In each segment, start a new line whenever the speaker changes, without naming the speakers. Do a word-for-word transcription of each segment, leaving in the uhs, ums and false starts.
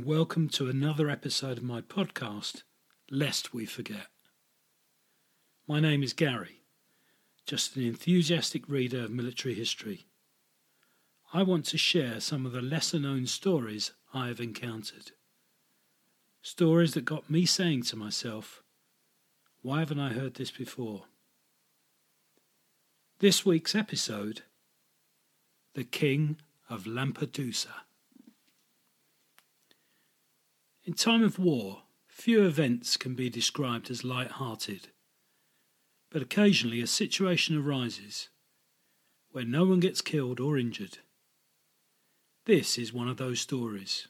and welcome to another episode of my podcast, Lest We Forget. My name is Gary, just an enthusiastic reader of military history. I want to share some of the lesser-known stories I have encountered. Stories that got me saying to myself, why haven't I heard this before? This week's episode, The King of Lampedusa. In time of war, few events can be described as light-hearted, but occasionally a situation arises where no one gets killed or injured. This is one of those stories.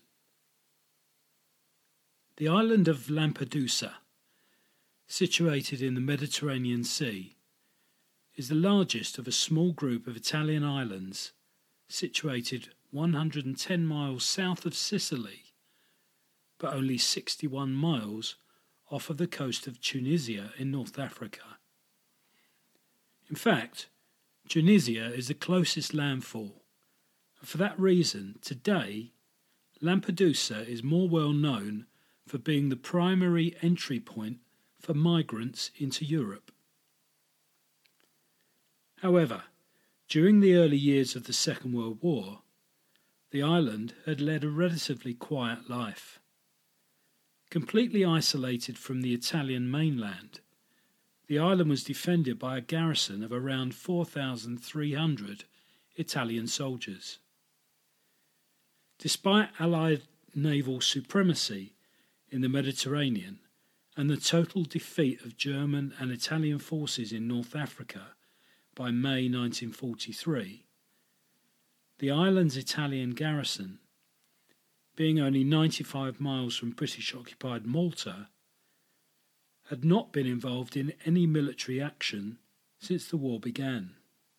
The island of Lampedusa, situated in the Mediterranean Sea, is the largest of a small group of Italian islands situated one hundred ten miles south of Sicily, but only sixty-one miles off of the coast of Tunisia in North Africa. In fact, Tunisia is the closest landfall, and for that reason, today, Lampedusa is more well known for being the primary entry point for migrants into Europe. However, during the early years of the Second World War, the island had led a relatively quiet life. Completely isolated from the Italian mainland, the island was defended by a garrison of around four thousand three hundred Italian soldiers. Despite Allied naval supremacy in the Mediterranean and the total defeat of German and Italian forces in North Africa by May nineteen forty-three, the island's Italian garrison, being only ninety-five miles from British-occupied Malta, had not been involved in any military action since the war began.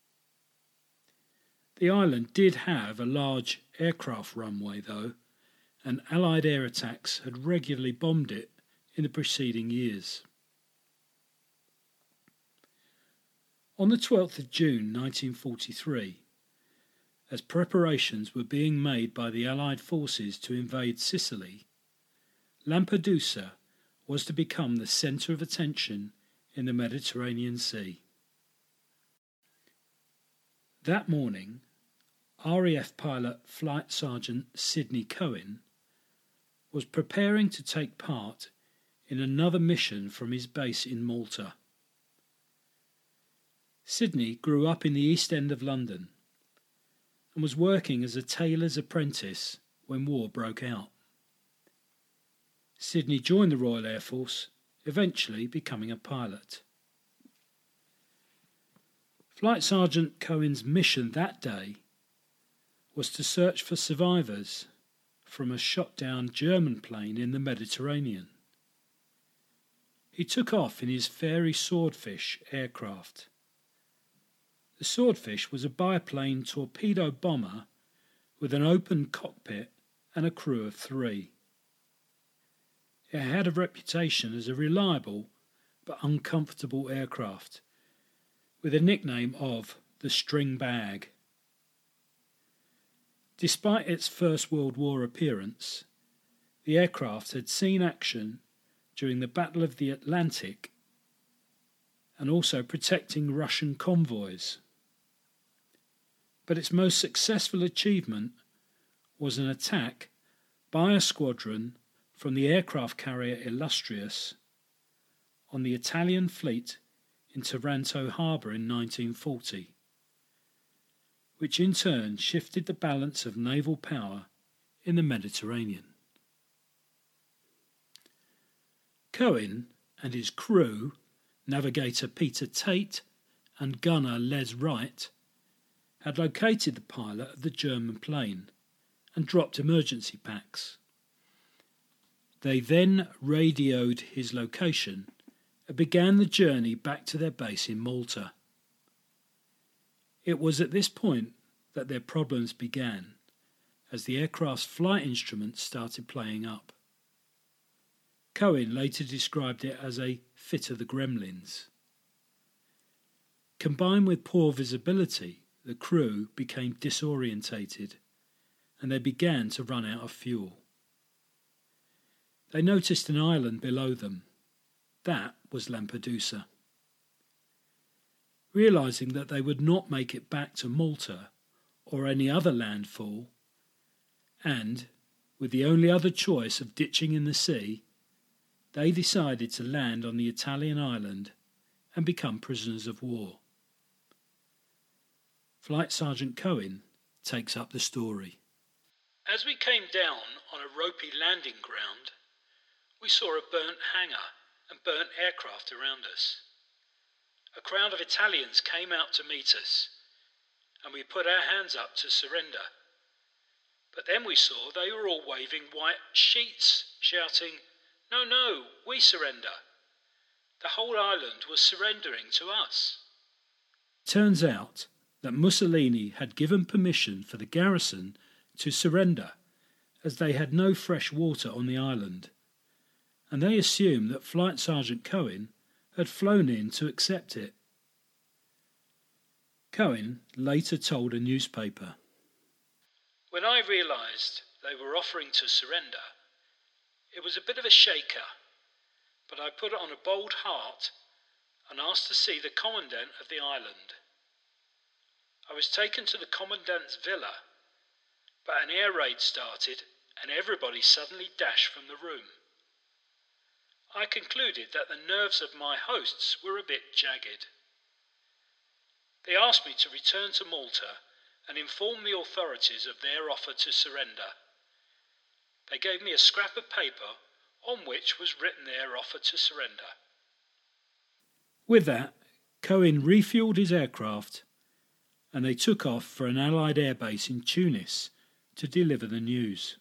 The island did have a large aircraft runway, though, and Allied air attacks had regularly bombed it in the preceding years. On the twelfth of June nineteen forty-three, as preparations were being made by the Allied forces to invade Sicily, Lampedusa was to become the centre of attention in the Mediterranean Sea. That morning, R A F pilot Flight Sergeant Sidney Cohen was preparing to take part in another mission from his base in Malta. Sidney grew up in the East End of London and was working as a tailor's apprentice when war broke out. Sidney joined the Royal Air Force, eventually becoming a pilot. Flight Sergeant Cohen's mission that day was to search for survivors from a shot-down German plane in the Mediterranean. He took off in his Fairey Swordfish aircraft. The Swordfish was a biplane torpedo bomber with an open cockpit and a crew of three. It had a reputation as a reliable but uncomfortable aircraft, with a nickname of the String Bag. Despite its First World War appearance, the aircraft had seen action during the Battle of the Atlantic and also protecting Russian convoys. But its most successful achievement was an attack by a squadron from the aircraft carrier Illustrious on the Italian fleet in Taranto harbour in nineteen forty, which in turn shifted the balance of naval power in the Mediterranean. Cohen and his crew, navigator Peter Tate and gunner Les Wright, had located the pilot of the German plane and dropped emergency packs. They then radioed his location and began the journey back to their base in Malta. It was at this point that their problems began, as the aircraft's flight instruments started playing up. Cohen later described it as a fit of the gremlins. Combined with poor visibility, the crew became disorientated and they began to run out of fuel. they noticed an island below them. That was Lampedusa. Realising that they would not make it back to Malta or any other landfall, and with the only other choice of ditching in the sea, they decided to land on the Italian island and become prisoners of war. Flight Sergeant Cohen takes up the story. As we came down on a ropey landing ground, we saw a burnt hangar and burnt aircraft around us. A crowd of Italians came out to meet us, and we put our hands up to surrender. But then we saw they were all waving white sheets, shouting, "No, no, we surrender." The whole island was surrendering to us. Turns out that Mussolini had given permission for the garrison to surrender, as they had no fresh water on the island, and they assumed that Flight Sergeant Cohen had flown in to accept it. Cohen later told a newspaper, "When I realised they were offering to surrender, it was a bit of a shaker, but I put on a bold heart and asked to see the commandant of the island. I was taken to the commandant's villa, but an air raid started and everybody suddenly dashed from the room. I concluded that the nerves of my hosts were a bit jagged. They asked me to return to Malta and inform the authorities of their offer to surrender. They gave me a scrap of paper on which was written their offer to surrender." With that, Cohen refueled his aircraft and they took off for an Allied airbase in Tunis to deliver the news.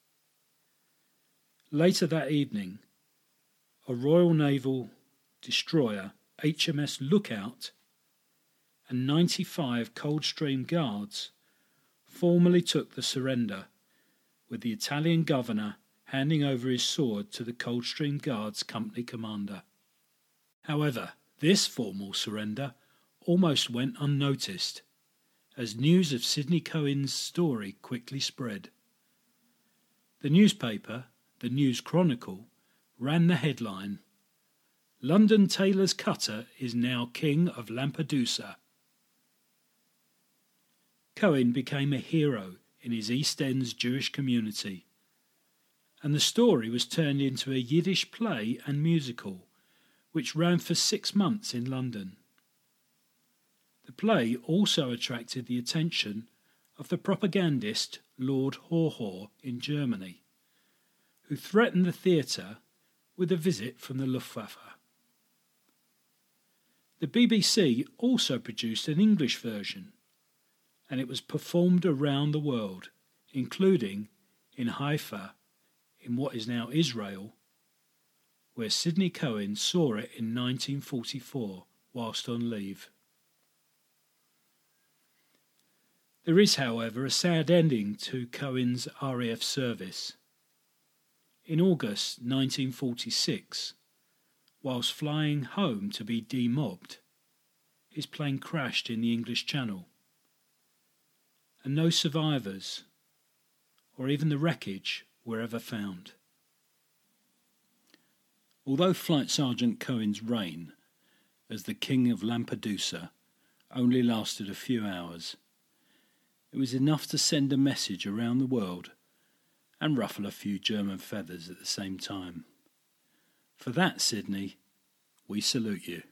Later that evening, a Royal Naval destroyer, H M S Lookout, and ninety-five Coldstream Guards formally took the surrender, with the Italian governor handing over his sword to the Coldstream Guards company commander. However, this formal surrender almost went unnoticed, as news of Sidney Cohen's story quickly spread. The newspaper, the News Chronicle, ran the headline, "London Tailor's Cutter is now King of Lampedusa." Cohen became a hero in his East End's Jewish community, and the story was turned into a Yiddish play and musical, which ran for six months in London. The play also attracted the attention of the propagandist Lord Haw-Haw in Germany, who threatened the theatre with a visit from the Luftwaffe. The B B C also produced an English version, and it was performed around the world, including in Haifa, in what is now Israel, where Sidney Cohen saw it in nineteen forty-four whilst on leave. There is, however, a sad ending to Cohen's R A F service. In August nineteen forty-six, whilst flying home to be demobbed, his plane crashed in the English Channel, and no survivors, or even the wreckage, were ever found. Although Flight Sergeant Cohen's reign as the King of Lampedusa only lasted a few hours, it was enough to send a message around the world and ruffle a few German feathers at the same time. For that, Sidney, we salute you.